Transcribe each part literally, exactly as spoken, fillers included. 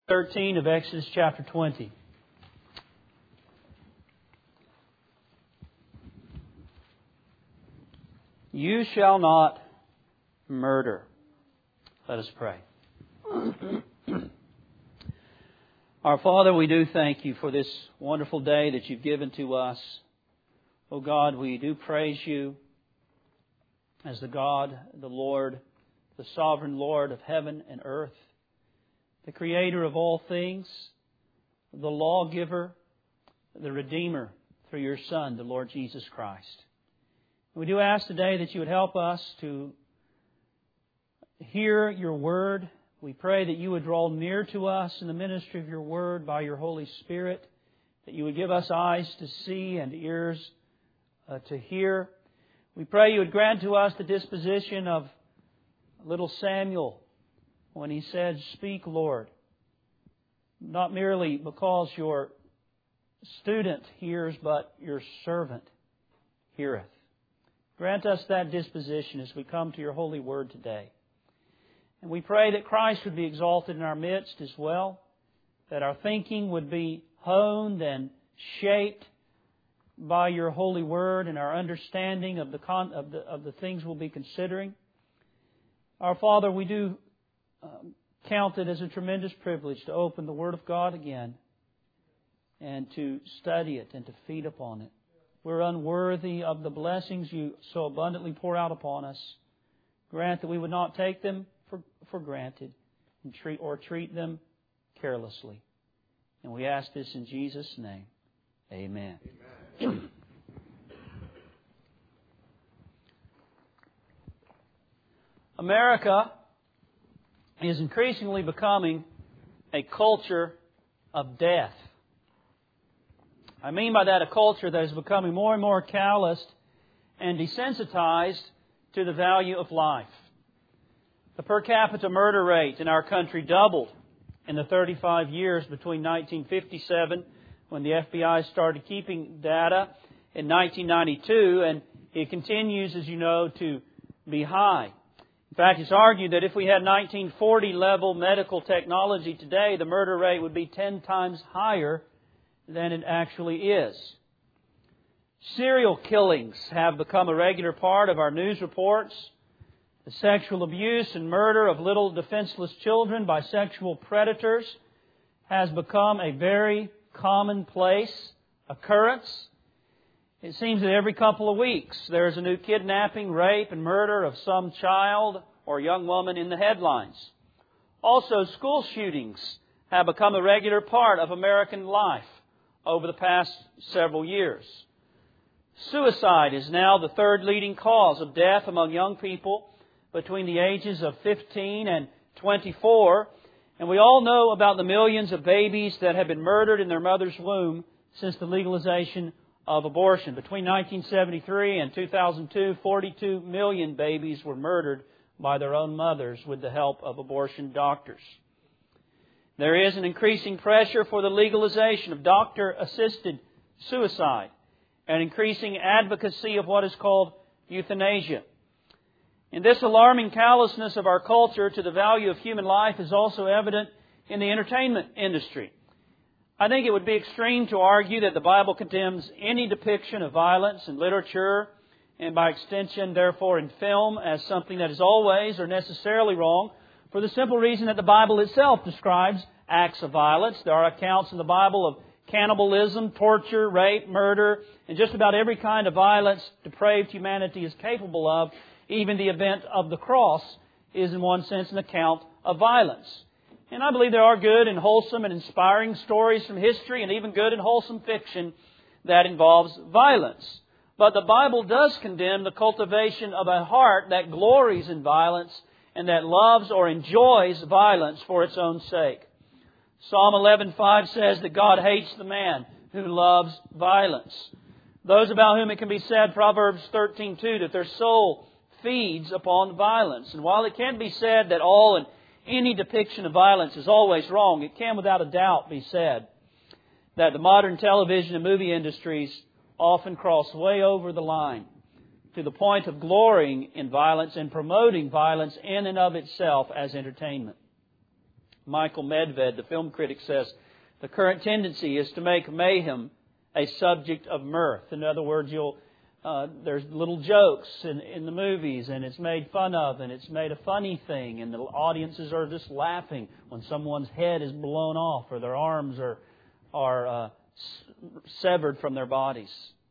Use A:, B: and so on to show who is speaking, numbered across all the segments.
A: thirteen of Exodus chapter twenty. You shall not murder. Let us pray. Our Father, we do thank You for this wonderful day that You've given to us. Oh God, we do praise You as the God, the Lord, the sovereign Lord of heaven and earth, the Creator of all things, the lawgiver, the Redeemer through Your Son, the Lord Jesus Christ. We do ask today that You would help us to hear Your Word. We pray that You would draw near to us in the ministry of Your Word by Your Holy Spirit, that You would give us eyes to see and ears uh, to hear. We pray You would grant to us the disposition of little Samuel when he said, "Speak, Lord," not merely because Your student hears, but Your servant heareth. Grant us that disposition as we come to Your holy word today. And we pray that Christ would be exalted in our midst as well, that our thinking would be honed and shaped by Your holy word and our understanding of the, con- of the, of the things we'll be considering. Our Father, we do um, count it as a tremendous privilege to open the Word of God again and to study it and to feed upon it. We're unworthy of the blessings You so abundantly pour out upon us. Grant that we would not take them for, for granted and treat, or treat them carelessly. And we ask this in Jesus' name. Amen. Amen. America is increasingly becoming a culture of death. I mean by that a culture that is becoming more and more calloused and desensitized to the value of life. The per capita murder rate in our country doubled in the thirty-five years between nineteen fifty-seven, when the F B I started keeping data, in nineteen ninety-two, and it continues, as you know, to be high. In fact, it's argued that if we had nineteen forty level medical technology today, the murder rate would be ten times higher than it actually is. Serial killings have become a regular part of our news reports. The sexual abuse and murder of little defenseless children by sexual predators has become a very commonplace occurrence. It seems that every couple of weeks there is a new kidnapping, rape, and murder of some child or young woman in the headlines. Also, school shootings have become a regular part of American life over the past several years. Suicide is now the third leading cause of death among young people between the ages of fifteen and twenty-four. And we all know about the millions of babies that have been murdered in their mother's womb since the legalization of abortion. Between nineteen seventy-three and two thousand two, forty-two million babies were murdered by their own mothers with the help of abortion doctors. There is an increasing pressure for the legalization of doctor-assisted suicide and increasing advocacy of what is called euthanasia. And this alarming callousness of our culture to the value of human life is also evident in the entertainment industry. I think it would be extreme to argue that the Bible condemns any depiction of violence in literature and by extension, therefore, in film as something that is always or necessarily wrong, for the simple reason that the Bible itself describes acts of violence. There are accounts in the Bible of cannibalism, torture, rape, murder, and just about every kind of violence depraved humanity is capable of. Even the event of the cross is in one sense an account of violence. And I believe there are good and wholesome and inspiring stories from history and even good and wholesome fiction that involves violence. But the Bible does condemn the cultivation of a heart that glories in violence and that loves or enjoys violence for its own sake. Psalm eleven five says that God hates the man who loves violence. Those about whom it can be said, Proverbs thirteen two, that their soul feeds upon violence. And while it can be said that all and any depiction of violence is always wrong, it can without a doubt be said that the modern television and movie industries often cross way over the line to the point of glorying in violence and promoting violence in and of itself as entertainment. Michael Medved, the film critic, says, the current tendency is to make mayhem a subject of mirth. In other words, you'll uh, there's little jokes in, in the movies, and it's made fun of, and it's made a funny thing, and the audiences are just laughing when someone's head is blown off or their arms are are uh, severed from their bodies.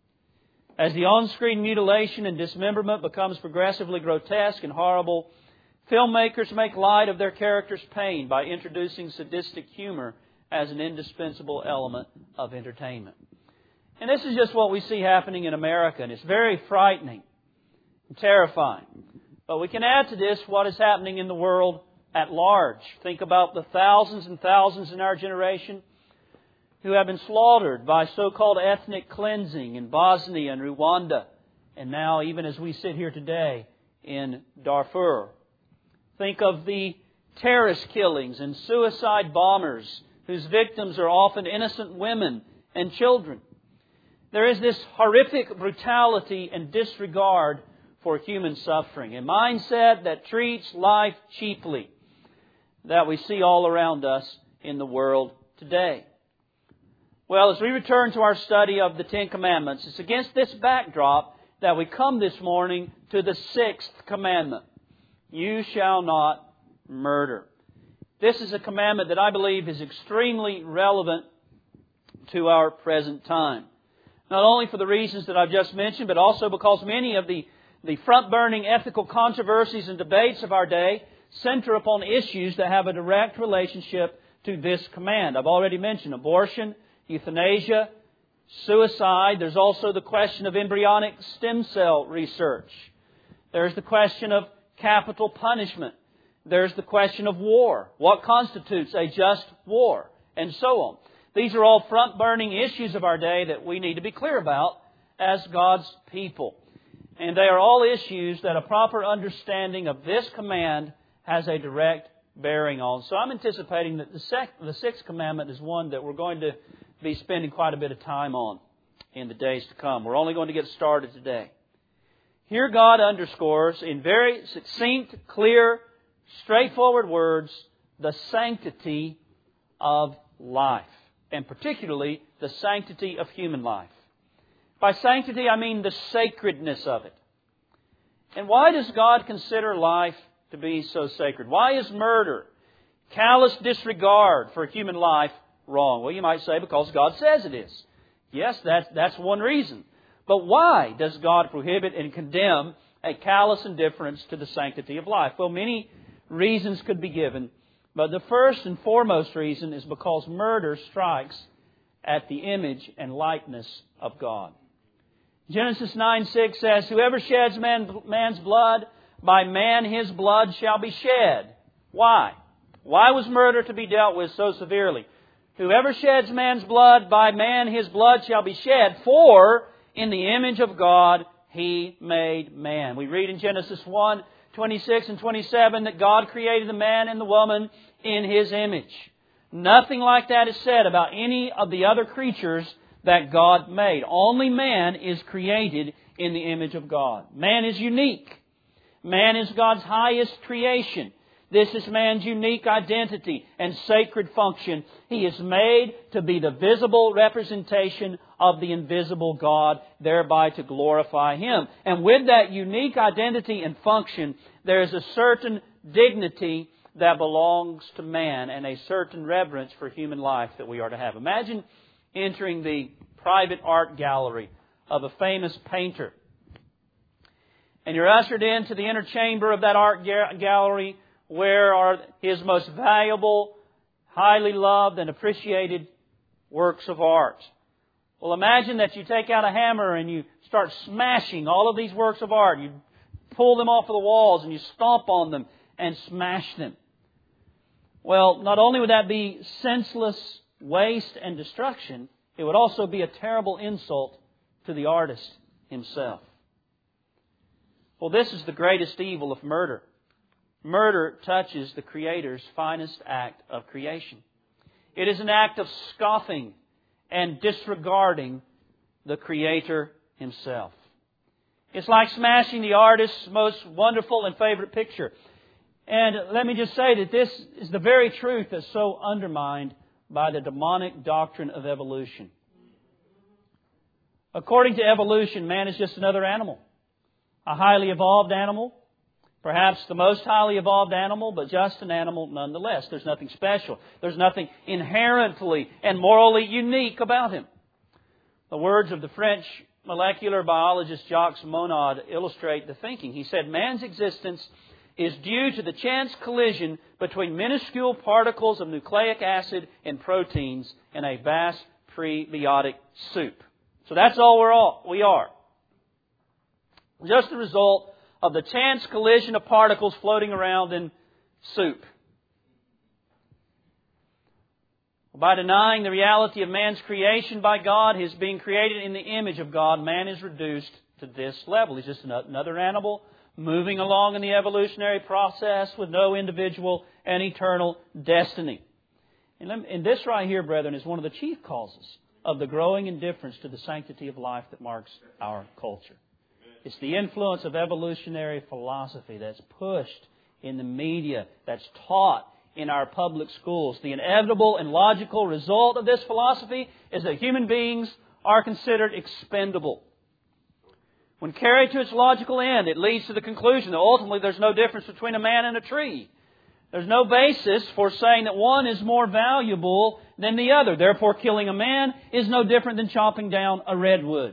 A: As the on-screen mutilation and dismemberment becomes progressively grotesque and horrible, filmmakers make light of their characters' pain by introducing sadistic humor as an indispensable element of entertainment. And this is just what we see happening in America, and it's very frightening and terrifying. But we can add to this what is happening in the world at large. Think about the thousands and thousands in our generation who have been slaughtered by so-called ethnic cleansing in Bosnia and Rwanda, and now, even as we sit here today, in Darfur. Think of the terrorist killings and suicide bombers whose victims are often innocent women and children. There is this horrific brutality and disregard for human suffering, a mindset that treats life cheaply, that we see all around us in the world today. Well, as we return to our study of the Ten Commandments, it's against this backdrop that we come this morning to the sixth commandment. You shall not murder. This is a commandment that I believe is extremely relevant to our present time. Not only for the reasons that I've just mentioned, but also because many of the, the front-burning ethical controversies and debates of our day center upon issues that have a direct relationship to this command. I've already mentioned abortion, euthanasia, suicide. There's also the question of embryonic stem cell research. There's the question of capital punishment. There's the question of war. What constitutes a just war? And so on. These are all front-burning issues of our day that we need to be clear about as God's people. And they are all issues that a proper understanding of this command has a direct bearing on. So I'm anticipating that the, sec- the sixth commandment is one that we're going to be spending quite a bit of time on in the days to come. We're only going to get started today. Here God underscores in very succinct, clear, straightforward words the sanctity of life, and particularly the sanctity of human life. By sanctity, I mean the sacredness of it. And why does God consider life to be so sacred? Why is murder, callous disregard for human life, wrong? Well, you might say because God says it is. Yes, that's, that's one reason. But why does God prohibit and condemn a callous indifference to the sanctity of life? Well, many reasons could be given, but the first and foremost reason is because murder strikes at the image and likeness of God. Genesis nine six says, whoever sheds man, man's blood, by man his blood shall be shed. Why? Why was murder to be dealt with so severely? Whoever sheds man's blood, by man his blood shall be shed, for in the image of God He made man. We read in Genesis one twenty-six and twenty-seven that God created the man and the woman in His image. Nothing like that is said about any of the other creatures that God made. Only man is created in the image of God. Man is unique. Man is God's highest creation. This is man's unique identity and sacred function. He is made to be the visible representation of the invisible God, thereby to glorify Him. And with that unique identity and function, there is a certain dignity that belongs to man and a certain reverence for human life that we are to have. Imagine entering the private art gallery of a famous painter. And you're ushered into the inner chamber of that art ga- gallery where are his most valuable, highly loved and appreciated works of art. Well, imagine that you take out a hammer and you start smashing all of these works of art. You pull them off of the walls and you stomp on them and smash them. Well, not only would that be senseless waste and destruction, it would also be a terrible insult to the artist himself. Well, this is the greatest evil of murder. Murder touches the Creator's finest act of creation. It is an act of scoffing and disregarding the Creator Himself. It's like smashing the artist's most wonderful and favorite picture. And let me just say that this is the very truth that's so undermined by the demonic doctrine of evolution. According to evolution, man is just another animal. A highly evolved animal. Perhaps the most highly evolved animal, but just an animal nonetheless. There's nothing special. There's nothing inherently and morally unique about him. The words of the French molecular biologist Jacques Monod illustrate the thinking. He said, man's existence is due to the chance collision between minuscule particles of nucleic acid and proteins in a vast prebiotic soup. So that's all we're all, we are. Just the result of the chance collision of particles floating around in soup. By denying the reality of man's creation by God, his being created in the image of God, man is reduced to this level. He's just another animal moving along in the evolutionary process with no individual and eternal destiny. And this right here, brethren, is one of the chief causes of the growing indifference to the sanctity of life that marks our culture. It's the influence of evolutionary philosophy that's pushed in the media, that's taught in our public schools. The inevitable and logical result of this philosophy is that human beings are considered expendable. When carried to its logical end, it leads to the conclusion that ultimately there's no difference between a man and a tree. There's no basis for saying that one is more valuable than the other. Therefore, killing a man is no different than chopping down a redwood.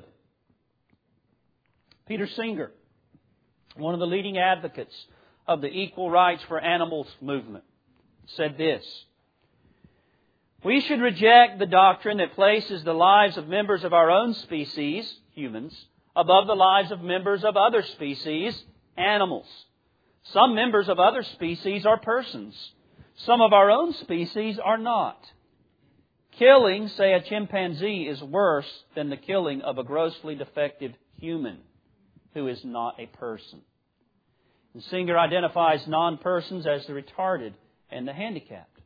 A: Peter Singer, one of the leading advocates of the equal rights for animals movement, said this: we should reject the doctrine that places the lives of members of our own species, humans, above the lives of members of other species, animals. Some members of other species are persons. Some of our own species are not. Killing, say, a chimpanzee is worse than the killing of a grossly defective human who is not a person. And Singer identifies non-persons as the retarded and the handicapped.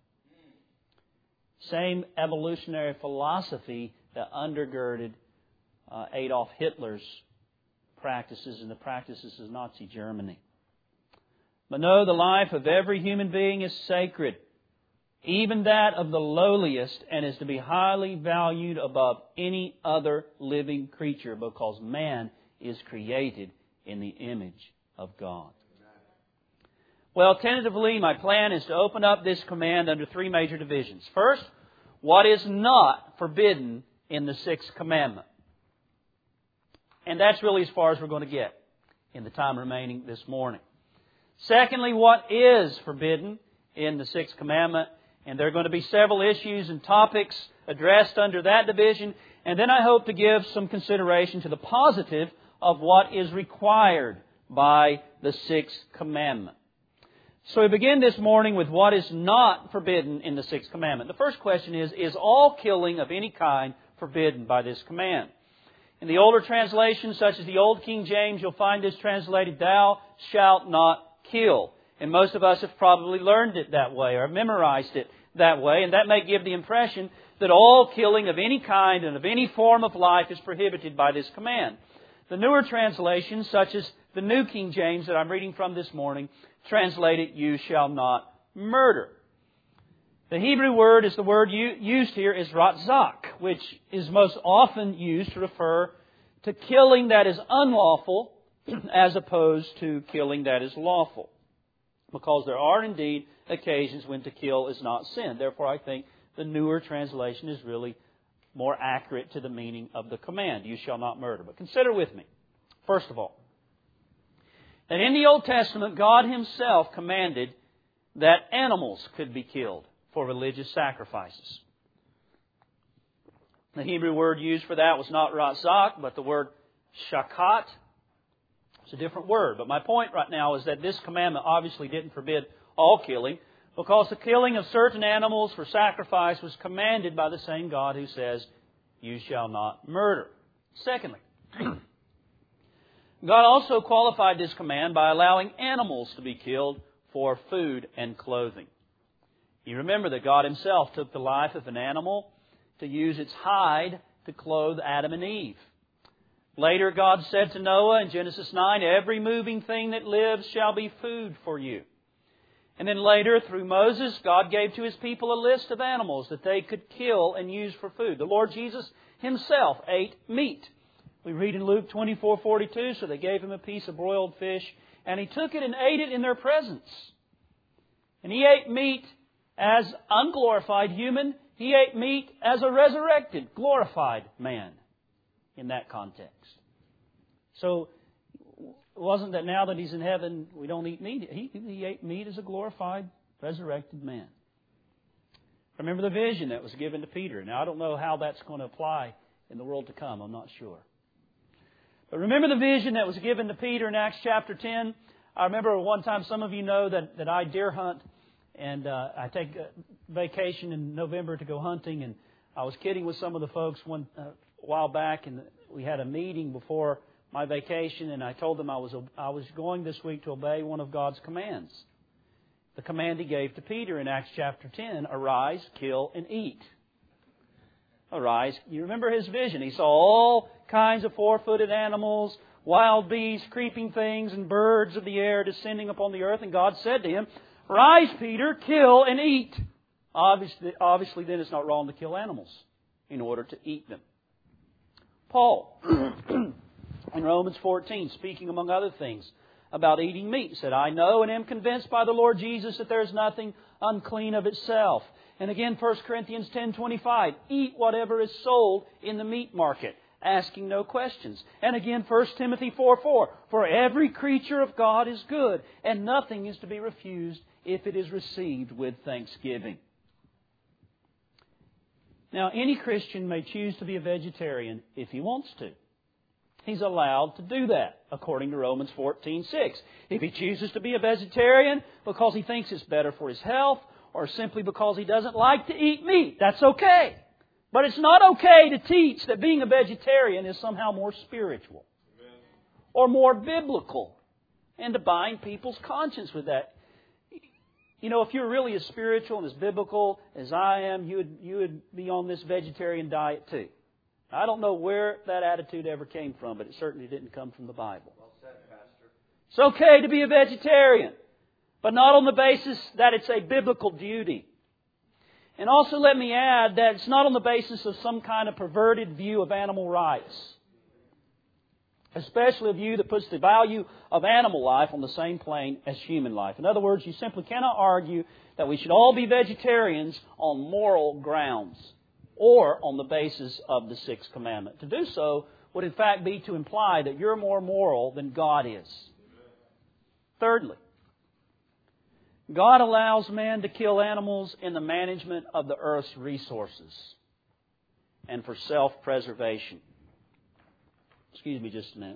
A: Same evolutionary philosophy that undergirded uh, Adolf Hitler's practices and the practices of Nazi Germany. But no, the life of every human being is sacred, even that of the lowliest, and is to be highly valued above any other living creature, because man is created in the image of God. Well, tentatively, my plan is to open up this command under three major divisions. First, what is not forbidden in the sixth commandment. And that's really as far as we're going to get in the time remaining this morning. Secondly, what is forbidden in the sixth commandment. And there are going to be several issues and topics addressed under that division. And then I hope to give some consideration to the positive of what is required by the sixth commandment. So we begin this morning with what is not forbidden in the sixth commandment. The first question is, is all killing of any kind forbidden by this command? In the older translations, such as the Old King James, you'll find this translated, thou shalt not kill. And most of us have probably learned it that way or memorized it that way. And that may give the impression that all killing of any kind and of any form of life is prohibited by this command. The newer translations, such as the New King James that I'm reading from this morning, translate it, you shall not murder. The Hebrew word is the word used here is ratzak, which is most often used to refer to killing that is unlawful as opposed to killing that is lawful. Because there are indeed occasions when to kill is not sin. Therefore, I think the newer translation is really more accurate to the meaning of the command, you shall not murder. But consider with me, first of all, that in the Old Testament, God Himself commanded that animals could be killed for religious sacrifices. The Hebrew word used for that was not ratzak, but the word shakat. It's a different word. But my point right now is that this commandment obviously didn't forbid all killing, because the killing of certain animals for sacrifice was commanded by the same God who says, you shall not murder. Secondly, God also qualified this command by allowing animals to be killed for food and clothing. You remember that God Himself took the life of an animal to use its hide to clothe Adam and Eve. Later, God said to Noah in Genesis nine, every moving thing that lives shall be food for you. And then later, through Moses, God gave to His people a list of animals that they could kill and use for food. The Lord Jesus Himself ate meat. We read in Luke twenty-four forty-two, so they gave Him a piece of broiled fish, and He took it and ate it in their presence. And He ate meat as unglorified human. He ate meat as a resurrected, glorified man in that context. So it wasn't that now that He's in heaven, we don't eat meat. He, he ate meat as a glorified, resurrected man. Remember the vision that was given to Peter. Now, I don't know how that's going to apply in the world to come. I'm not sure. But remember the vision that was given to Peter in Acts chapter ten? I remember one time, some of you know that, that I deer hunt, and uh, I take a vacation in November to go hunting. And I was kidding with some of the folks one uh, while back, and we had a meeting before my vacation, and I told them I was I was going this week to obey one of God's commands. The command He gave to Peter in Acts chapter ten, arise, kill, and eat. Arise. You remember his vision. He saw all kinds of four-footed animals, wild beasts, creeping things, and birds of the air descending upon the earth. And God said to him, rise, Peter, kill and eat. Obviously, obviously then it's not wrong to kill animals in order to eat them. Paul, in Romans fourteen, speaking among other things about eating meat, said, I know and am convinced by the Lord Jesus that there is nothing unclean of itself. And again, First Corinthians ten twenty-five, eat whatever is sold in the meat market, asking no questions. And again, First Timothy four four, for every creature of God is good, and nothing is to be refused if it is received with thanksgiving. Now, any Christian may choose to be a vegetarian if he wants to. He's allowed to do that, according to Romans fourteen six. If he chooses to be a vegetarian because he thinks it's better for his health, or simply because he doesn't like to eat meat, that's okay. But it's not okay to teach that being a vegetarian is somehow more spiritual or more biblical, and to bind people's conscience with that. You know, if you're really as spiritual and as biblical as I am, you would you would be on this vegetarian diet too. I don't know where that attitude ever came from, but it certainly didn't come from the Bible.
B: Well said, Pastor.
A: It's okay to be a vegetarian, but not on the basis that it's a biblical duty. And also let me add that it's not on the basis of some kind of perverted view of animal rights, especially a view that puts the value of animal life on the same plane as human life. In other words, you simply cannot argue that we should all be vegetarians on moral grounds or on the basis of the Sixth Commandment. To do so would in fact be to imply that you're more moral than God is. Thirdly, God allows man to kill animals in the management of the earth's resources and for self-preservation. Excuse me just a minute.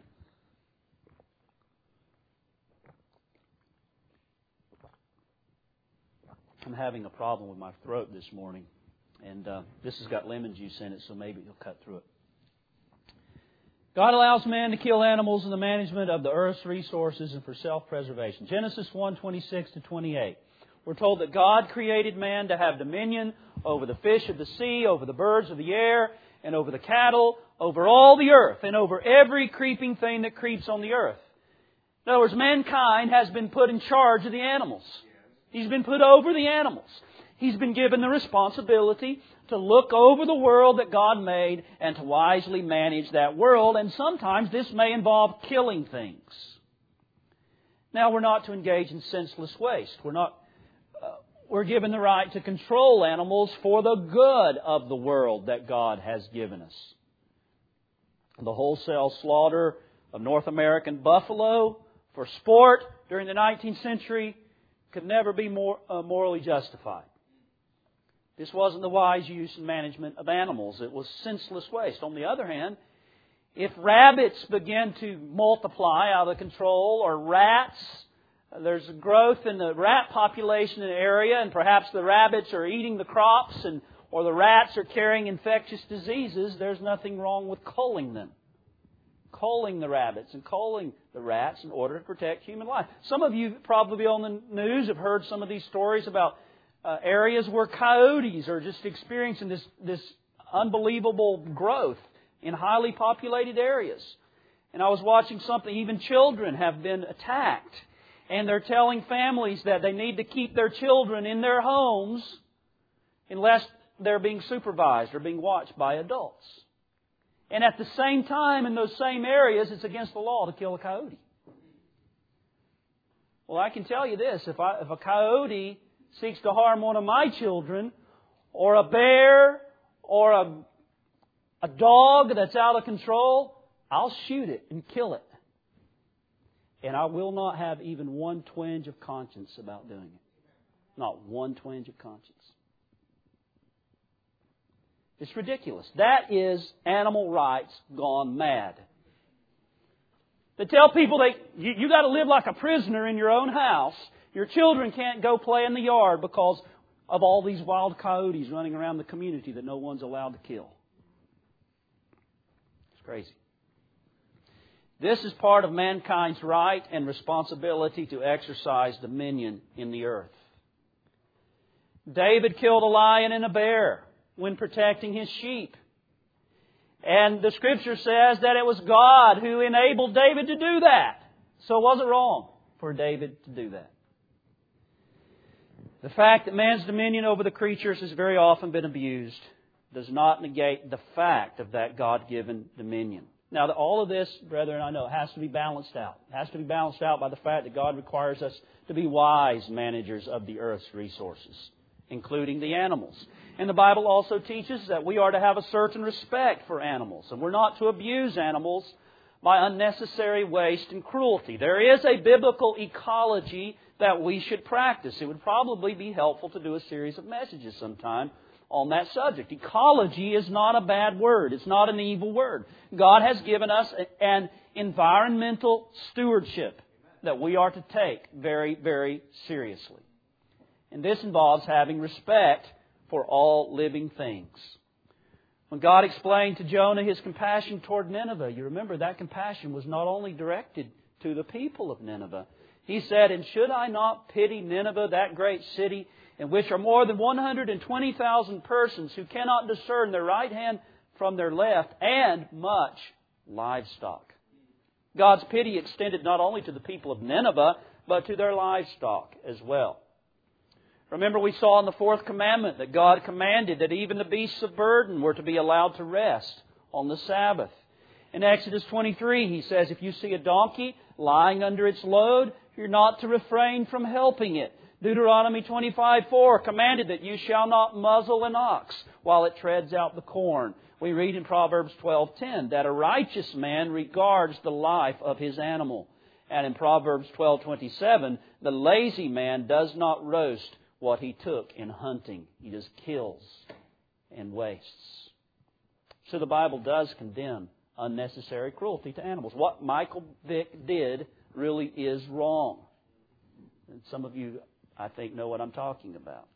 A: I'm having a problem with my throat this morning. And uh, this has got lemon juice in it, so maybe it'll cut through it. God allows man to kill animals in the management of the earth's resources and for self-preservation. Genesis one twenty-six to twenty-eight. We're told that God created man to have dominion over the fish of the sea, over the birds of the air, and over the cattle, over all the earth, and over every creeping thing that creeps on the earth. In other words, mankind has been put in charge of the animals. He's been put over the animals. He's been given the responsibility to look over the world that God made and to wisely manage that world. And sometimes this may involve killing things. Now, we're not to engage in senseless waste. We're not. Uh, we're given the right to control animals for the good of the world that God has given us. The wholesale slaughter of North American buffalo for sport during the nineteenth century could never be more uh, morally justified. This wasn't the wise use and management of animals. It was senseless waste. On the other hand, if rabbits begin to multiply out of control, or rats, there's a growth in the rat population in the area, and perhaps the rabbits are eating the crops, and or the rats are carrying infectious diseases, there's nothing wrong with culling them. Culling the rabbits and culling the rats in order to protect human life. Some of you probably on the news have heard some of these stories about Uh, areas where coyotes are just experiencing this, this unbelievable growth in highly populated areas. And I was watching something, even children have been attacked. And they're telling families that they need to keep their children in their homes unless they're being supervised or being watched by adults. And at the same time, in those same areas, it's against the law to kill a coyote. Well, I can tell you this. If, I, if a coyote seeks to harm one of my children, or a bear, or a, a dog that's out of control, I'll shoot it and kill it. And I will not have even one twinge of conscience about doing it. Not one twinge of conscience. It's ridiculous. That is animal rights gone mad. They tell people they you, you got to live like a prisoner in your own house. Your children can't go play in the yard because of all these wild coyotes running around the community that no one's allowed to kill. It's crazy. This is part of mankind's right and responsibility to exercise dominion in the earth. David killed a lion and a bear when protecting his sheep. And the Scripture says that it was God who enabled David to do that. So was it wrong for David to do that? The fact that man's dominion over the creatures has very often been abused does not negate the fact of that God-given dominion. Now, all of this, brethren, I know, has to be balanced out. It has to be balanced out by the fact that God requires us to be wise managers of the earth's resources, including the animals. And the Bible also teaches that we are to have a certain respect for animals, and we're not to abuse animals by unnecessary waste and cruelty. There is a biblical ecology that we should practice. It would probably be helpful to do a series of messages sometime on that subject. Ecology is not a bad word. It's not an evil word. God has given us an environmental stewardship that we are to take very, very seriously. And this involves having respect for all living things. When God explained to Jonah His compassion toward Nineveh, you remember that compassion was not only directed to the people of Nineveh. He said, "And should I not pity Nineveh, that great city, in which are more than one hundred twenty thousand persons who cannot discern their right hand from their left, and much livestock." God's pity extended not only to the people of Nineveh, but to their livestock as well. Remember, we saw in the fourth commandment that God commanded that even the beasts of burden were to be allowed to rest on the Sabbath. In Exodus twenty-three, He says, if you see a donkey lying under its load, you're not to refrain from helping it. Deuteronomy twenty-five four commanded that you shall not muzzle an ox while it treads out the corn. We read in Proverbs twelve ten that a righteous man regards the life of his animal. And in Proverbs twelve twenty-seven, the lazy man does not roast what he took in hunting. He just kills and wastes. So the Bible does condemn unnecessary cruelty to animals. What Michael Vick did really is wrong. And some of you, I think, know what I'm talking about.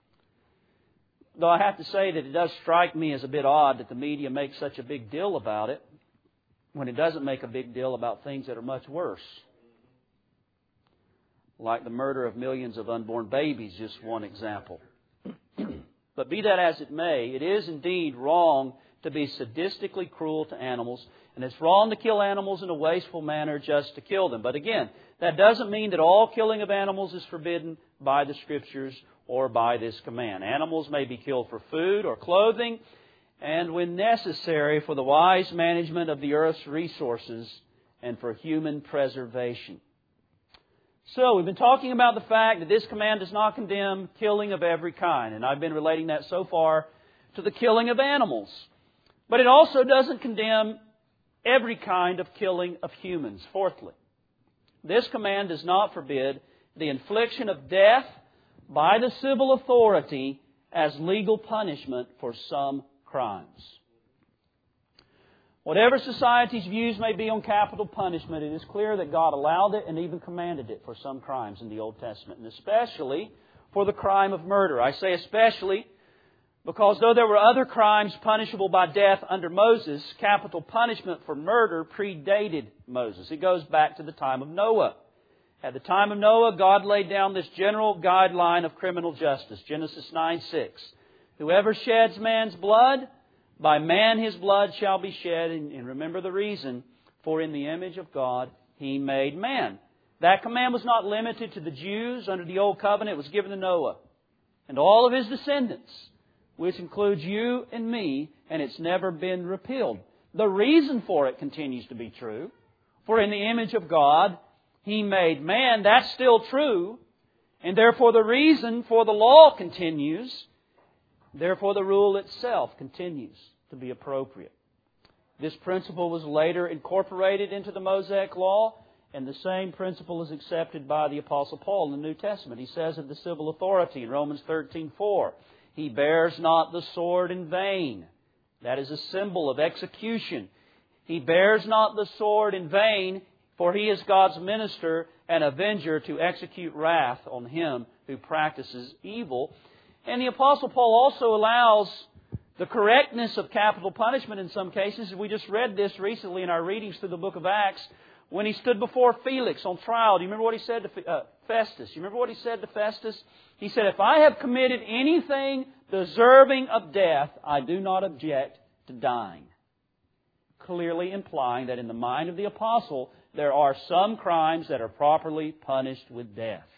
A: Though I have to say that it does strike me as a bit odd that the media makes such a big deal about it when it doesn't make a big deal about things that are much worse. Like the murder of millions of unborn babies, just one example. But be that as it may, it is indeed wrong to be sadistically cruel to animals, and it's wrong to kill animals in a wasteful manner just to kill them. But again, that doesn't mean that all killing of animals is forbidden by the Scriptures or by this command. Animals may be killed for food or clothing, and when necessary for the wise management of the earth's resources and for human preservation. So, we've been talking about the fact that this command does not condemn killing of every kind, and I've been relating that so far to the killing of animals. But it also doesn't condemn every kind of killing of humans. Fourthly, this command does not forbid the infliction of death by the civil authority as legal punishment for some crimes. Whatever society's views may be on capital punishment, it is clear that God allowed it and even commanded it for some crimes in the Old Testament, and especially for the crime of murder. I say especially because though there were other crimes punishable by death under Moses, capital punishment for murder predated Moses. It goes back to the time of Noah. At the time of Noah, God laid down this general guideline of criminal justice. Genesis nine six. Whoever sheds man's blood, by man his blood shall be shed. And remember the reason, for in the image of God He made man. That command was not limited to the Jews under the Old Covenant. It was given to Noah and all of his descendants, which includes you and me, and it's never been repealed. The reason for it continues to be true. For in the image of God, He made man. That's still true. And therefore the reason for the law continues. Therefore the rule itself continues to be appropriate. This principle was later incorporated into the Mosaic Law, and the same principle is accepted by the Apostle Paul in the New Testament. He says of the civil authority in Romans thirteen four, He bears not the sword in vain. That is a symbol of execution. He bears not the sword in vain, for He is God's minister and avenger to execute wrath on him who practices evil. And the Apostle Paul also allows the correctness of capital punishment in some cases. We just read this recently in our readings through the book of Acts. When he stood before Felix on trial, do you remember what he said to uh, Festus? You remember what he said to Festus? He said, if I have committed anything deserving of death, I do not object to dying. Clearly implying that in the mind of the apostle, there are some crimes that are properly punished with death.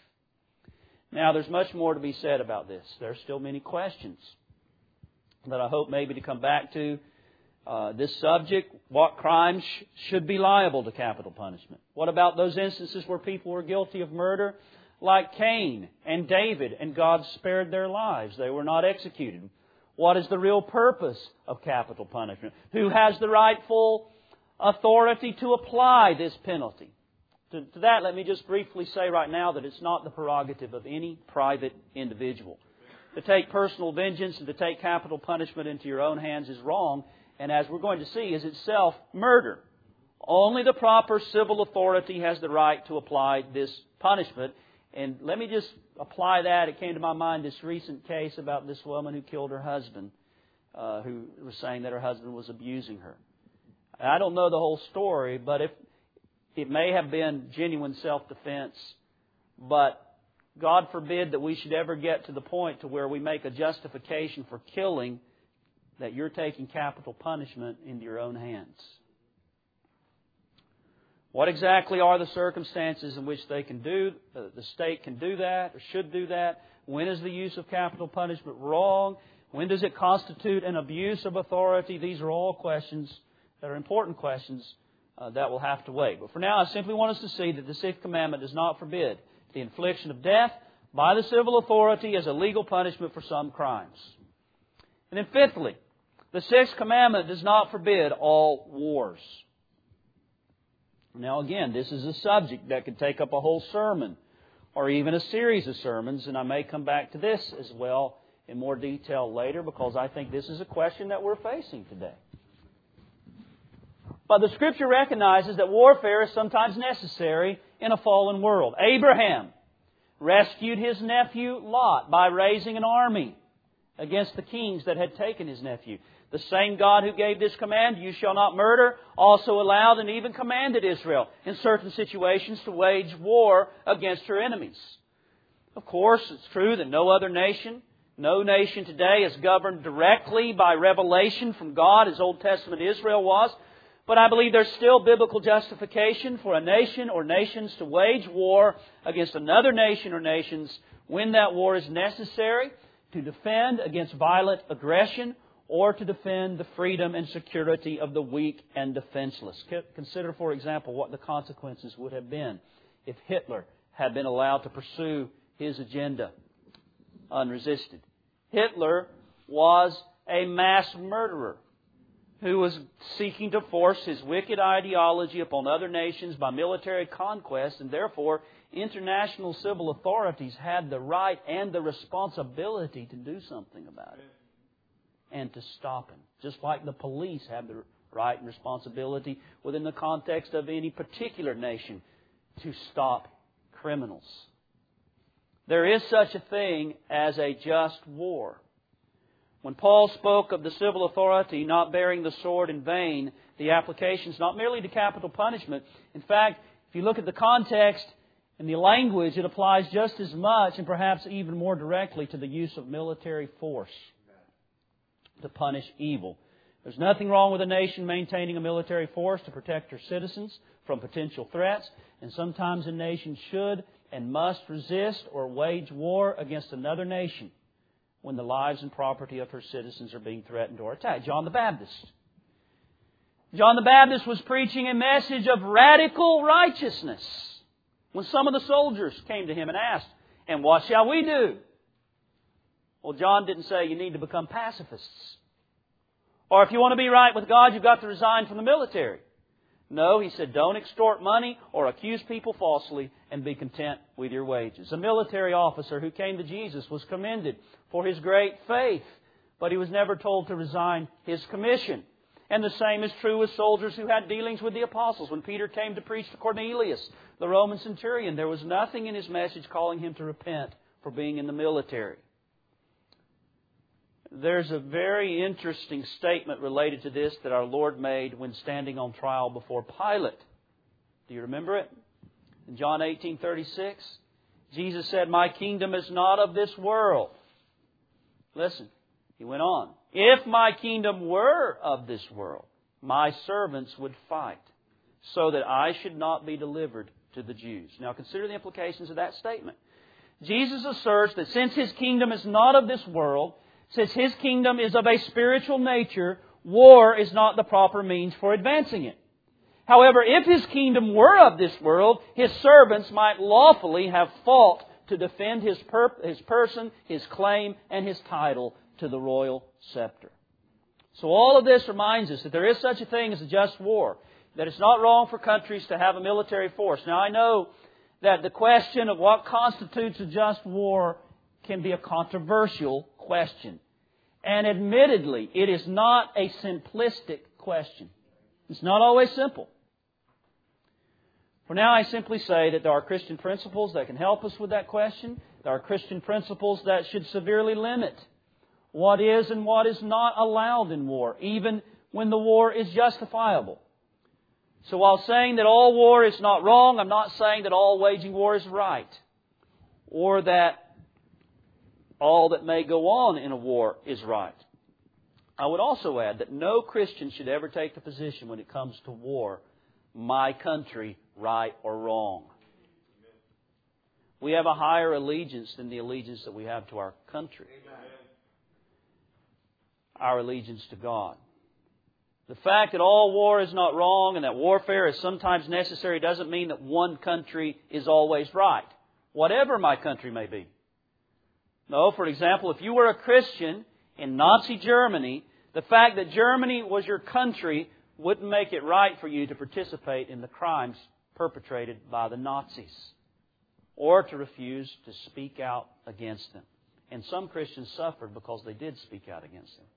A: Now, there's much more to be said about this. There are still many questions that I hope maybe to come back to. Uh, this subject, what crimes sh- should be liable to capital punishment? What about those instances where people were guilty of murder, like Cain and David, and God spared their lives? They were not executed. What is the real purpose of capital punishment? Who has the rightful authority to apply this penalty? To, to that, let me just briefly say right now that it's not the prerogative of any private individual. To take personal vengeance and to take capital punishment into your own hands is wrong. And as we're going to see, is itself murder. Only the proper civil authority has the right to apply this punishment. And let me just apply that. It came to my mind this recent case about this woman who killed her husband, uh, who was saying that her husband was abusing her. I don't know the whole story, but if it may have been genuine self-defense, but God forbid that we should ever get to the point to where we make a justification for killing, that you're taking capital punishment into your own hands. What exactly are the circumstances in which they can do, uh, the state can do that or should do that? When is the use of capital punishment wrong? When does it constitute an abuse of authority? These are all questions that are important questions uh, that will have to wait. But for now, I simply want us to see that the Sixth Commandment does not forbid the infliction of death by the civil authority as a legal punishment for some crimes. And then fifthly, the Sixth Commandment does not forbid all wars. Now again, this is a subject that could take up a whole sermon or even a series of sermons, and I may come back to this as well in more detail later because I think this is a question that we're facing today. But the Scripture recognizes that warfare is sometimes necessary in a fallen world. Abraham rescued his nephew Lot by raising an army against the kings that had taken his nephew. The same God who gave this command, you shall not murder, also allowed and even commanded Israel in certain situations to wage war against her enemies. Of course, it's true that no other nation, no nation today is governed directly by revelation from God as Old Testament Israel was. But I believe there's still biblical justification for a nation or nations to wage war against another nation or nations when that war is necessary to defend against violent aggression or to defend the freedom and security of the weak and defenseless. Consider, for example, what the consequences would have been if Hitler had been allowed to pursue his agenda unresisted. Hitler was a mass murderer who was seeking to force his wicked ideology upon other nations by military conquest, and therefore international civil authorities had the right and the responsibility to do something about it and to stop him. Just like the police have the right and responsibility within the context of any particular nation to stop criminals. There is such a thing as a just war. When Paul spoke of the civil authority not bearing the sword in vain, the application is not merely to capital punishment. In fact, if you look at the context and the language, it applies just as much and perhaps even more directly to the use of military force to punish evil. There's nothing wrong with a nation maintaining a military force to protect her citizens from potential threats, and sometimes a nation should and must resist or wage war against another nation when the lives and property of her citizens are being threatened or attacked. John the Baptist. John the Baptist was preaching a message of radical righteousness when some of the soldiers came to him and asked, "And what shall we do?" Well, John didn't say you need to become pacifists. Or if you want to be right with God, you've got to resign from the military. No, he said, don't extort money or accuse people falsely and be content with your wages. A military officer who came to Jesus was commended for his great faith, but he was never told to resign his commission. And the same is true with soldiers who had dealings with the apostles. When Peter came to preach to Cornelius, the Roman centurion, there was nothing in his message calling him to repent for being in the military. There's a very interesting statement related to this that our Lord made when standing on trial before Pilate. Do you remember it? In John eighteen thirty-six, Jesus said, "My kingdom is not of this world." Listen, he went on. "If my kingdom were of this world, my servants would fight, so that I should not be delivered to the Jews." Now consider the implications of that statement. Jesus asserts that since His kingdom is not of this world, since His kingdom is of a spiritual nature, war is not the proper means for advancing it. However, if His kingdom were of this world, His servants might lawfully have fought to defend His, per- his person, His claim, and His title to the royal scepter. So all of this reminds us that there is such a thing as a just war, that it's not wrong for countries to have a military force. Now I know that the question of what constitutes a just war can be a controversial question. And admittedly, it is not a simplistic question. It's not always simple. For now, I simply say that there are Christian principles that can help us with that question. There are Christian principles that should severely limit what is and what is not allowed in war, even when the war is justifiable. So while saying that all war is not wrong, I'm not saying that all waging war is right, or that all that may go on in a war is right. I would also add that no Christian should ever take the position when it comes to war, my country, right or wrong. We have a higher allegiance than the allegiance that we have to our country. Our allegiance to God. The fact that all war is not wrong and that warfare is sometimes necessary doesn't mean that one country is always right, whatever my country may be. No, for example, if you were a Christian in Nazi Germany, the fact that Germany was your country wouldn't make it right for you to participate in the crimes perpetrated by the Nazis, or to refuse to speak out against them. And some Christians suffered because they did speak out against them.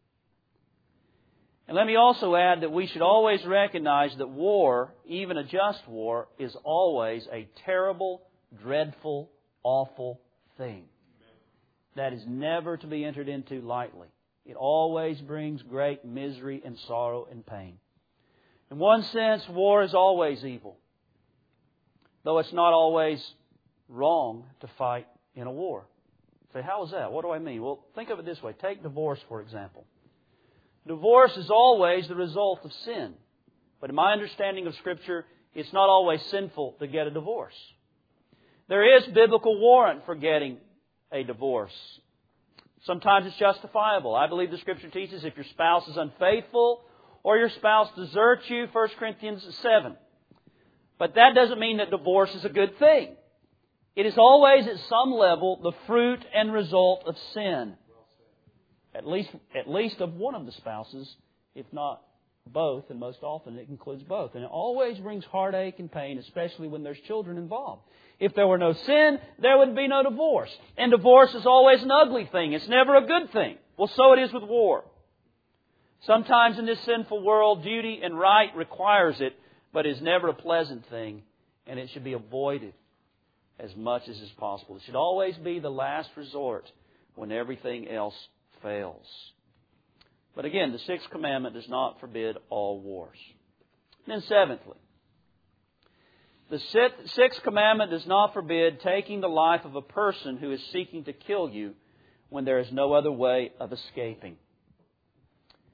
A: And let me also add that we should always recognize that war, even a just war, is always a terrible, dreadful, awful thing that is never to be entered into lightly. It always brings great misery and sorrow and pain. In one sense, war is always evil, though it's not always wrong to fight in a war. Say, how is that? What do I mean? Well, think of it this way. Take divorce, for example. Divorce is always the result of sin. But in my understanding of Scripture, it's not always sinful to get a divorce. There is biblical warrant for getting a divorce. Sometimes it's justifiable. I believe the Scripture teaches if your spouse is unfaithful or your spouse deserts you, First Corinthians seven. But that doesn't mean that divorce is a good thing. It is always at some level the fruit and result of sin. At least, at least of one of the spouses, if not both, and most often it includes both. And it always brings heartache and pain, especially when there's children involved. If there were no sin, there would be no divorce. And divorce is always an ugly thing. It's never a good thing. Well, so it is with war. Sometimes in this sinful world, duty and right requires it, but is never a pleasant thing, and it should be avoided as much as is possible. It should always be the last resort when everything else fails. But again, the sixth commandment does not forbid all wars. And then seventhly, the sixth commandment does not forbid taking the life of a person who is seeking to kill you when there is no other way of escaping.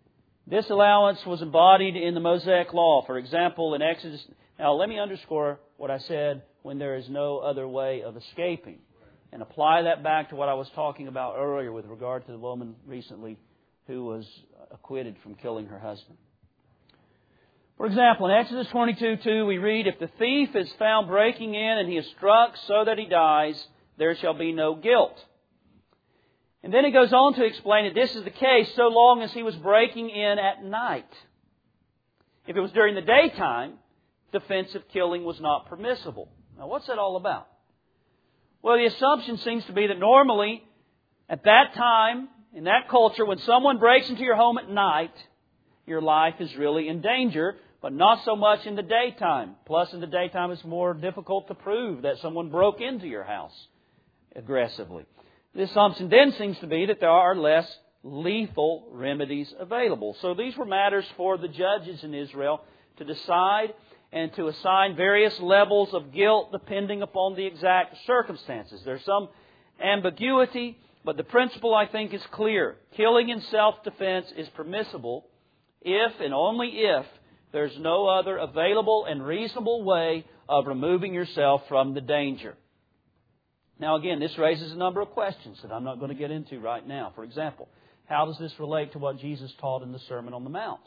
A: This allowance was embodied in the Mosaic Law. For example, in Exodus... Now, let me underscore what I said, when there is no other way of escaping. And apply that back to what I was talking about earlier with regard to the woman recently who was acquitted from killing her husband. For example, in Exodus twenty-two two, we read, "If the thief is found breaking in and he is struck so that he dies, there shall be no guilt." And then it goes on to explain that this is the case so long as he was breaking in at night. If it was during the daytime, defensive killing was not permissible. Now, what's that all about? Well, the assumption seems to be that normally, at that time, in that culture, when someone breaks into your home at night, your life is really in danger, but not so much in the daytime. Plus, in the daytime, it's more difficult to prove that someone broke into your house aggressively. The assumption then seems to be that there are less lethal remedies available. So these were matters for the judges in Israel to decide and to assign various levels of guilt depending upon the exact circumstances. There's some ambiguity, but the principle, I think, is clear. Killing in self-defense is permissible if and only if there's no other available and reasonable way of removing yourself from the danger. Now, again, this raises a number of questions that I'm not going to get into right now. For example, how does this relate to what Jesus taught in the Sermon on the Mount?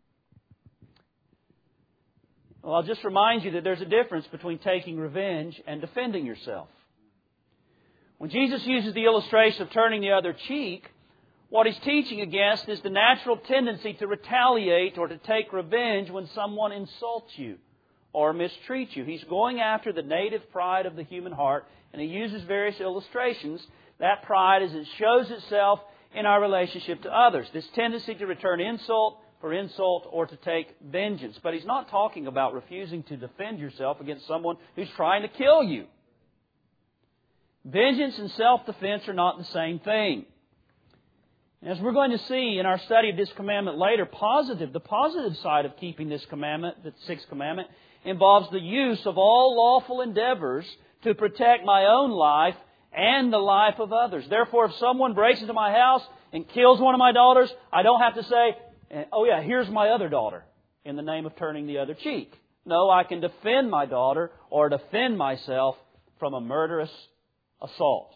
A: Well, I'll just remind you that there's a difference between taking revenge and defending yourself. When Jesus uses the illustration of turning the other cheek, what He's teaching against is the natural tendency to retaliate or to take revenge when someone insults you or mistreats you. He's going after the native pride of the human heart, and He uses various illustrations. That pride as it shows itself in our relationship to others. This tendency to return insult for insult or to take vengeance. But He's not talking about refusing to defend yourself against someone who's trying to kill you. Vengeance and self-defense are not the same thing. As we're going to see in our study of this commandment later, positive, the positive side of keeping this commandment, the sixth commandment, involves the use of all lawful endeavors to protect my own life and the life of others. Therefore, if someone breaks into my house and kills one of my daughters, I don't have to say, "Oh yeah, here's my other daughter," in the name of turning the other cheek. No, I can defend my daughter or defend myself from a murderous assault.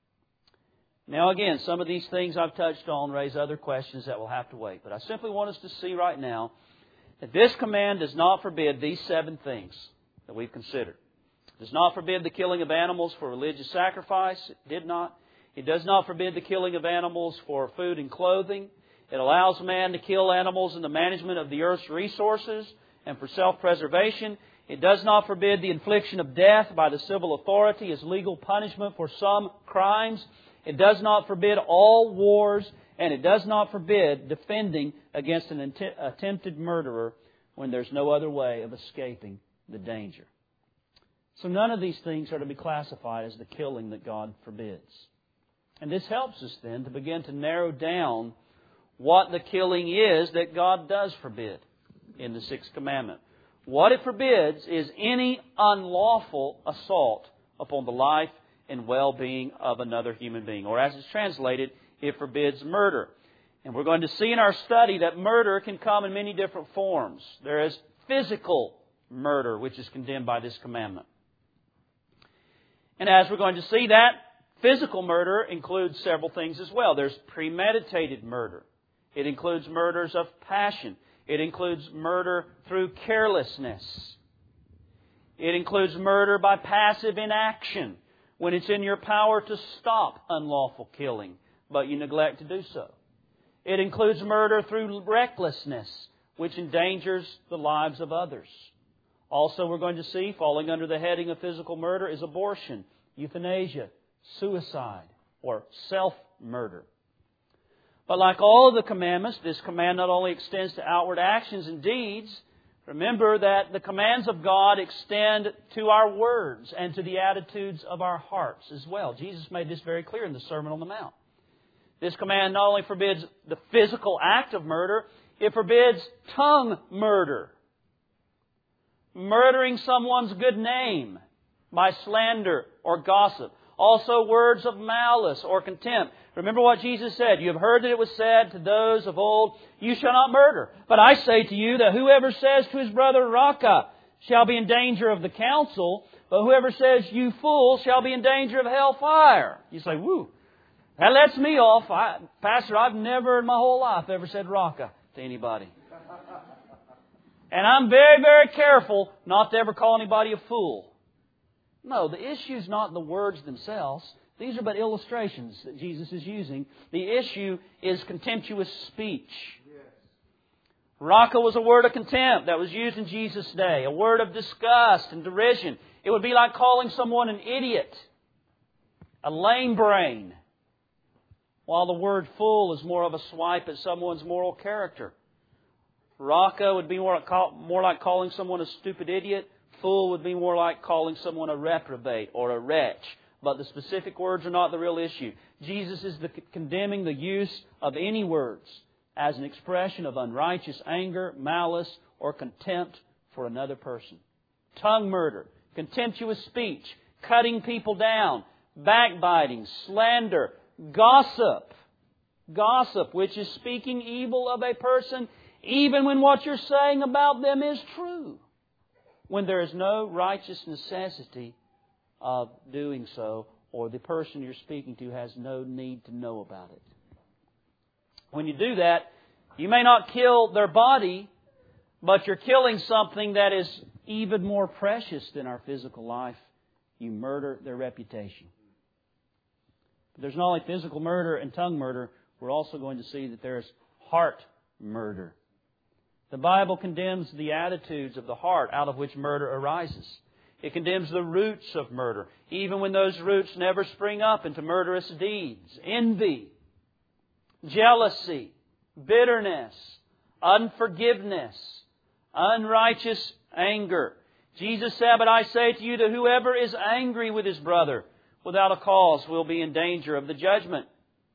A: Now again, some of these things I've touched on raise other questions that will have to wait. But I simply want us to see right now that this command does not forbid these seven things that we've considered. It does not forbid the killing of animals for religious sacrifice. It did not. It does not forbid the killing of animals for food and clothing. It allows man to kill animals in the management of the earth's resources and for self-preservation. It does not forbid the infliction of death by the civil authority as legal punishment for some crimes. It does not forbid all wars, and it does not forbid defending against an att- attempted murderer when there's no other way of escaping the danger. So none of these things are to be classified as the killing that God forbids. And this helps us then to begin to narrow down what the killing is that God does forbid in the sixth commandment. What it forbids is any unlawful assault upon the life and well-being of another human being. Or as it's translated, it forbids murder. And we're going to see in our study that murder can come in many different forms. There is physical murder, which is condemned by this commandment. And as we're going to see, that physical murder includes several things as well. There's premeditated murder. It includes murders of passion. It includes murder through carelessness. It includes murder by passive inaction, when it's in your power to stop unlawful killing, but you neglect to do so. It includes murder through recklessness, which endangers the lives of others. Also, we're going to see, falling under the heading of physical murder, is abortion, euthanasia, suicide, or self-murder. But like all of the commandments, this command not only extends to outward actions and deeds. Remember that the commands of God extend to our words and to the attitudes of our hearts as well. Jesus made this very clear in the Sermon on the Mount. This command not only forbids the physical act of murder, it forbids tongue murder. Murdering someone's good name by slander or gossip. Also words of malice or contempt. Remember what Jesus said. You have heard that it was said to those of old, you shall not murder. But I say to you that whoever says to his brother, Raca, shall be in danger of the council, but whoever says, you fool, shall be in danger of hellfire. You say, woo, that lets me off. I, Pastor, I've never in my whole life ever said Raca to anybody. And I'm very, very careful not to ever call anybody a fool. No, the issue is not the words themselves. These are but illustrations that Jesus is using. The issue is contemptuous speech. Yes. Raca was a word of contempt that was used in Jesus' day. A word of disgust and derision. It would be like calling someone an idiot, a lame brain, while the word fool is more of a swipe at someone's moral character. Raca would be more like, more like calling someone a stupid idiot. Fool would be more like calling someone a reprobate or a wretch. But the specific words are not the real issue. Jesus is the, condemning the use of any words as an expression of unrighteous anger, malice, or contempt for another person. Tongue murder, contemptuous speech, cutting people down, backbiting, slander, gossip. Gossip, which is speaking evil of a person even when what you're saying about them is true. When there is no righteous necessity of doing so, or the person you're speaking to has no need to know about it. When you do that, you may not kill their body, but you're killing something that is even more precious than our physical life. You murder their reputation. But there's not only physical murder and tongue murder, we're also going to see that there's heart murder. The Bible condemns the attitudes of the heart out of which murder arises. It condemns the roots of murder, even when those roots never spring up into murderous deeds. Envy, jealousy, bitterness, unforgiveness, unrighteous anger. Jesus said, but I say to you that whoever is angry with his brother without a cause will be in danger of the judgment.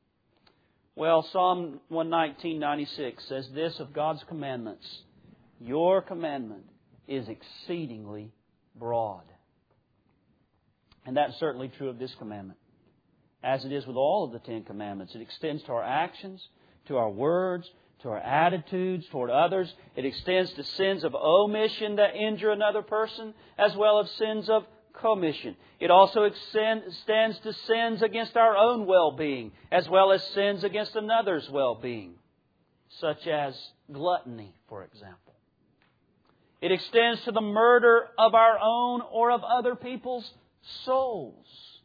A: Well, Psalm one nineteen, ninety-six says this of God's commandments: your commandment is exceedingly broad. And that's certainly true of this commandment. As it is with all of the Ten Commandments. It extends to our actions, to our words, to our attitudes toward others. It extends to sins of omission that injure another person, as well as sins of commission. It also extends to sins against our own well-being, as well as sins against another's well-being, such as gluttony, for example. It extends to the murder of our own or of other people's souls.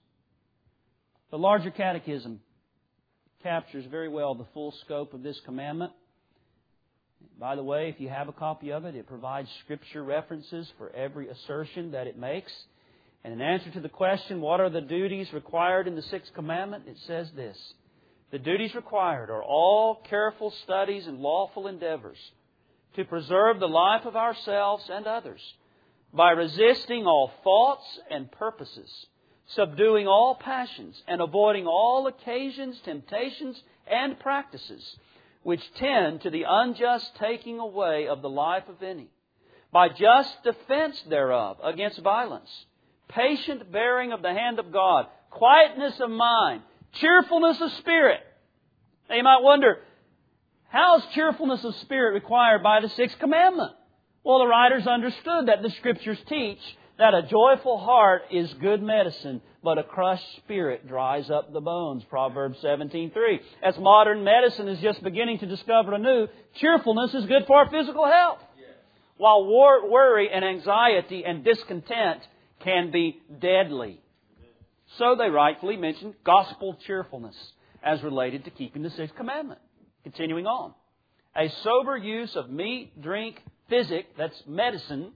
A: The larger catechism captures very well the full scope of this commandment. By the way, if you have a copy of it, it provides Scripture references for every assertion that it makes. And in answer to the question, what are the duties required in the Sixth Commandment? It says this: the duties required are all careful studies and lawful endeavors to preserve the life of ourselves and others by resisting all thoughts and purposes, subduing all passions, and avoiding all occasions, temptations, and practices which tend to the unjust taking away of the life of any, by just defense thereof against violence, patient bearing of the hand of God, quietness of mind, cheerfulness of spirit. Now you might wonder, how is cheerfulness of spirit required by the Sixth Commandment? Well, the writers understood that the Scriptures teach that a joyful heart is good medicine, but a crushed spirit dries up the bones. Proverbs seventeen three. As modern medicine is just beginning to discover anew, cheerfulness is good for our physical health. Yes. While war, worry and anxiety and discontent can be deadly. So they rightfully mention gospel cheerfulness as related to keeping the Sixth Commandment. Continuing on. A sober use of meat, drink, physic, that's medicine,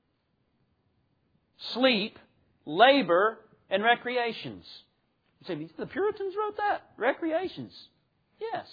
A: sleep, labor, and recreations. You say, the Puritans wrote that? Recreations. Yes.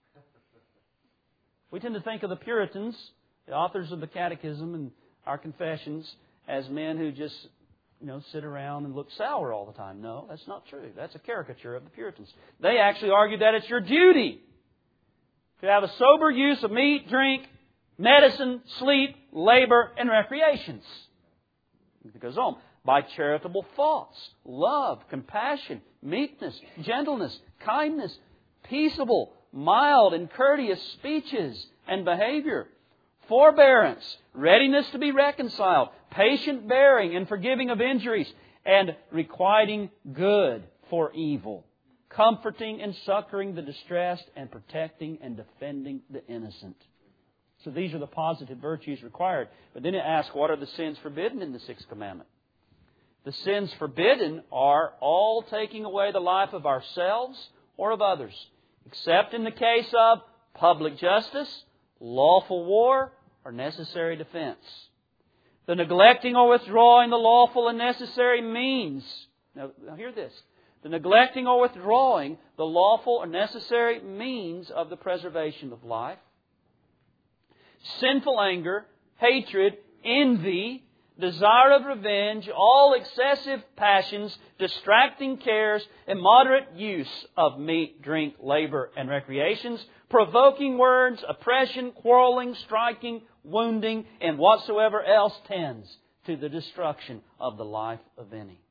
A: We tend to think of the Puritans, the authors of the Catechism and our confessions, as men who just, you know, sit around and look sour all the time. No, that's not true. That's a caricature of the Puritans. They actually argued that it's your duty to have a sober use of meat, drink, medicine, sleep, labor, and recreations. It goes on. by charitable thoughts, love, compassion, meekness, gentleness, kindness, peaceable, mild and courteous speeches and behavior, forbearance, readiness to be reconciled, patient bearing and forgiving of injuries, and requiting good for evil, comforting and succoring the distressed, and protecting and defending the innocent. So these are the positive virtues required. But then it asks, what are the sins forbidden in the Sixth Commandment? The sins forbidden are all taking away the life of ourselves or of others, except in the case of public justice, lawful war, or necessary defense. The neglecting or withdrawing the lawful and necessary means. Now, now hear this. The neglecting or withdrawing the lawful or necessary means of the preservation of life. Sinful anger, hatred, envy, desire of revenge, all excessive passions, distracting cares, immoderate use of meat, drink, labor, and recreations, provoking words, oppression, quarreling, striking, wounding, and whatsoever else tends to the destruction of the life of any.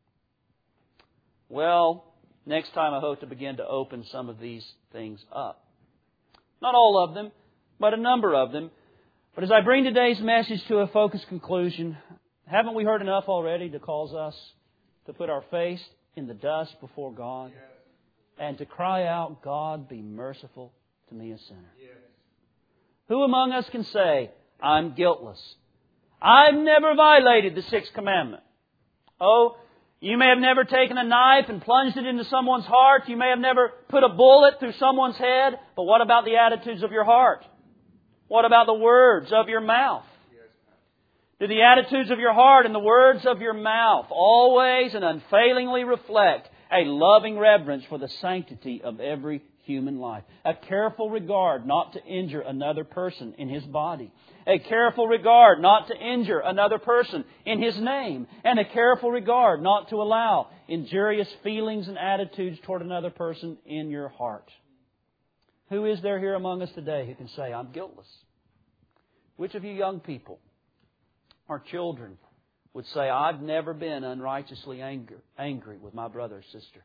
A: Well, next time I hope to begin to open some of these things up. Not all of them, but a number of them. But as I bring today's message to a focused conclusion, haven't we heard enough already to cause us to put our face in the dust before God and to cry out, God, be merciful to me, a sinner? Yes. Who among us can say, I'm guiltless? I've never violated the Sixth Commandment. Oh, you may have never taken a knife and plunged it into someone's heart. You may have never put a bullet through someone's head. But what about the attitudes of your heart? What about the words of your mouth? Do the attitudes of your heart and the words of your mouth always and unfailingly reflect a loving reverence for the sanctity of every human life? A careful regard not to injure another person in his body. A careful regard not to injure another person in his name. And a careful regard not to allow injurious feelings and attitudes toward another person in your heart. Who is there here among us today who can say, I'm guiltless? Which of you young people or children would say, I've never been unrighteously angry, angry with my brother or sister?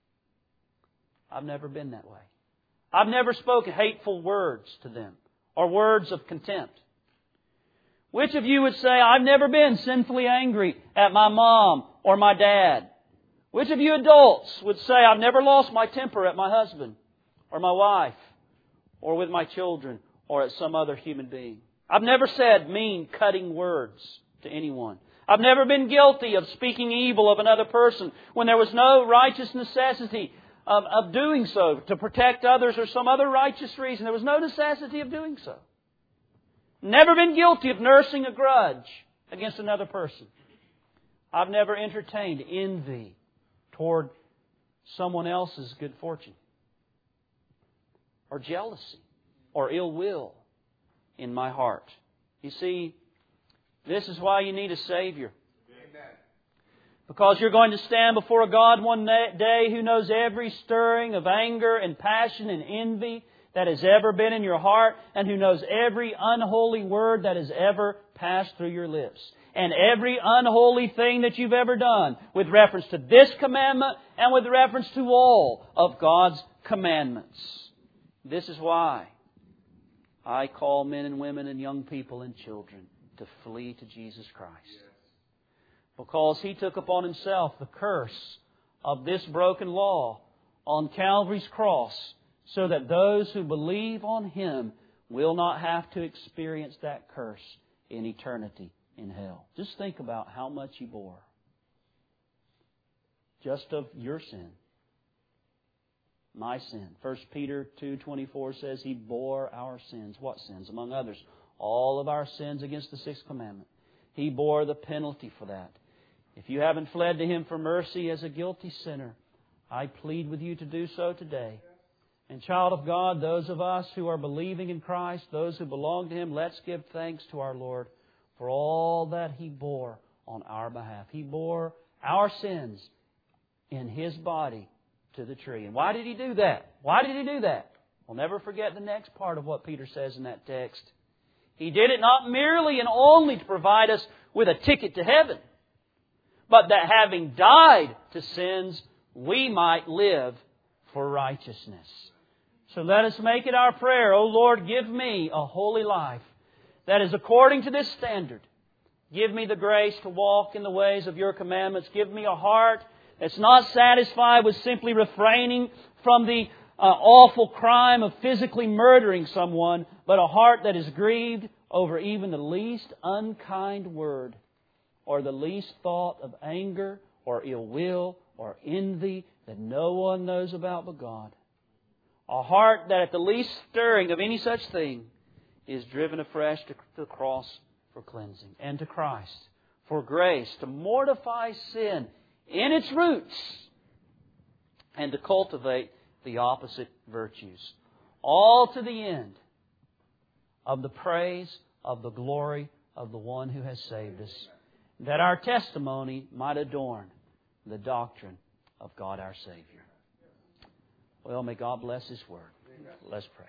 A: I've never been that way. I've never spoken hateful words to them or words of contempt. Which of you would say, I've never been sinfully angry at my mom or my dad? Which of you adults would say, I've never lost my temper at my husband or my wife or with my children or at some other human being? I've never said mean, cutting words to anyone. I've never been guilty of speaking evil of another person when there was no righteous necessity of, of doing so to protect others or some other righteous reason. There was no necessity of doing so. Never been guilty of nursing a grudge against another person. I've never entertained envy toward someone else's good fortune, or jealousy, or ill will in my heart. You see, this is why you need a Savior. Amen. Because you're going to stand before a God one day who knows every stirring of anger and passion and envy that has ever been in your heart, and who knows every unholy word that has ever passed through your lips, and every unholy thing that you've ever done with reference to this commandment and with reference to all of God's commandments. This is why I call men and women and young people and children to flee to Jesus Christ. Because He took upon Himself the curse of this broken law on Calvary's cross, so that those who believe on Him will not have to experience that curse in eternity in hell. Just think about how much He bore. Just of your sin. My sin. First Peter two twenty-four says He bore our sins. What sins? Among others, all of our sins against the Sixth Commandment. He bore the penalty for that. If you haven't fled to Him for mercy as a guilty sinner, I plead with you to do so today. And child of God, those of us who are believing in Christ, those who belong to Him, let's give thanks to our Lord for all that He bore on our behalf. He bore our sins in His body to the tree. And why did He do that? Why did He do that? We'll never forget the next part of what Peter says in that text. He did it not merely and only to provide us with a ticket to heaven, but that having died to sins, we might live for righteousness. So let us make it our prayer, O Lord, give me a holy life that is according to this standard. Give me the grace to walk in the ways of Your commandments. Give me a heart that's not satisfied with simply refraining from the uh, awful crime of physically murdering someone, but a heart that is grieved over even the least unkind word or the least thought of anger or ill will or envy that no one knows about but God. A heart that at the least stirring of any such thing is driven afresh to the cross for cleansing and to Christ for grace to mortify sin in its roots and to cultivate the opposite virtues. All to the end of the praise of the glory of the One who has saved us, that our testimony might adorn the doctrine of God our Savior. Well, may God bless His Word. Let's pray.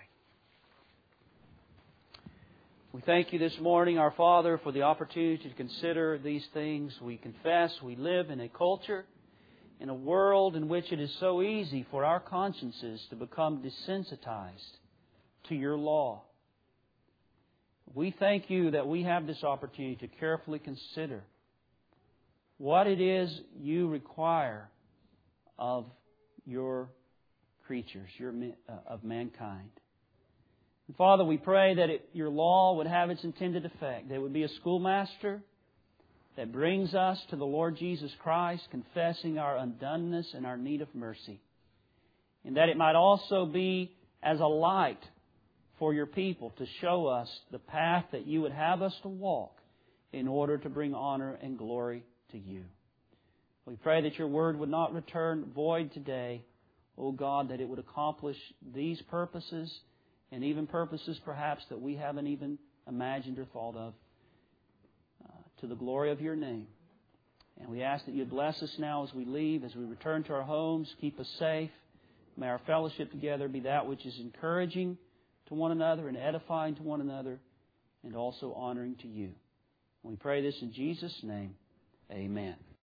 A: We thank You this morning, our Father, for the opportunity to consider these things. We confess we live in a culture, in a world in which it is so easy for our consciences to become desensitized to Your law. We thank You that we have this opportunity to carefully consider what it is You require of Your creatures, your uh, of mankind. And Father, we pray that it, Your law would have its intended effect. That it would be a schoolmaster that brings us to the Lord Jesus Christ, confessing our undoneness and our need of mercy. And that it might also be as a light for Your people to show us the path that You would have us to walk in order to bring honor and glory to You. We pray that Your Word would not return void today, O God, that it would accomplish these purposes and even purposes perhaps that we haven't even imagined or thought of uh, to the glory of Your name. And we ask that You'd bless us now as we leave, as we return to our homes, keep us safe. May our fellowship together be that which is encouraging to one another and edifying to one another and also honoring to You. We pray this in Jesus' name. Amen.